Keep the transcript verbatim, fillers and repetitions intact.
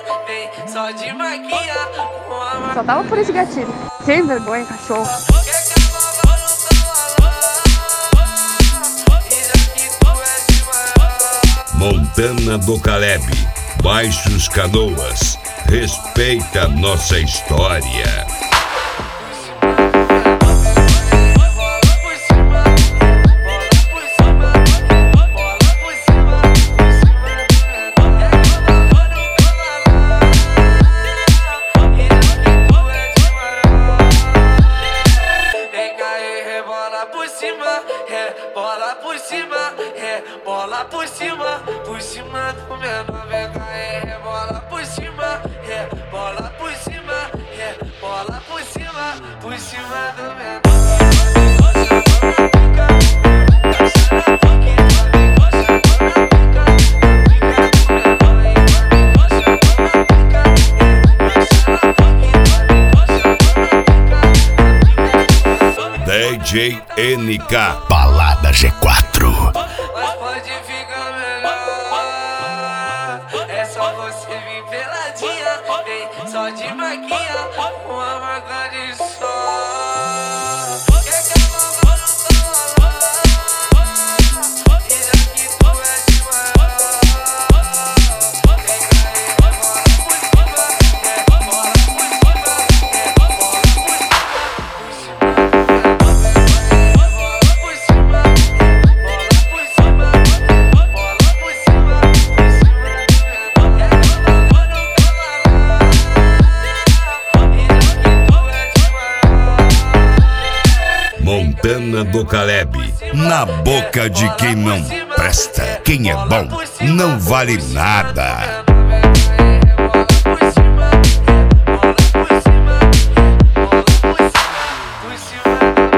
vem só de maquinha. Só tava por esse gatilho. Sem vergonha, cachorro. Montana do Caleb, Baixos Canoas, respeita nossa história. Bola por cima, é bola por cima, por cima do menor, vem cá, é bola por cima, é bola por cima, é bola por cima, por cima do menor. D J N K Balada G quatro. Mas pode ficar melhor. É só você vir peladinha, vem só de maquinha, uma marca de sol. Montana do Caleb, na boca de quem não presta. Quem é bom não vale nada. Por cima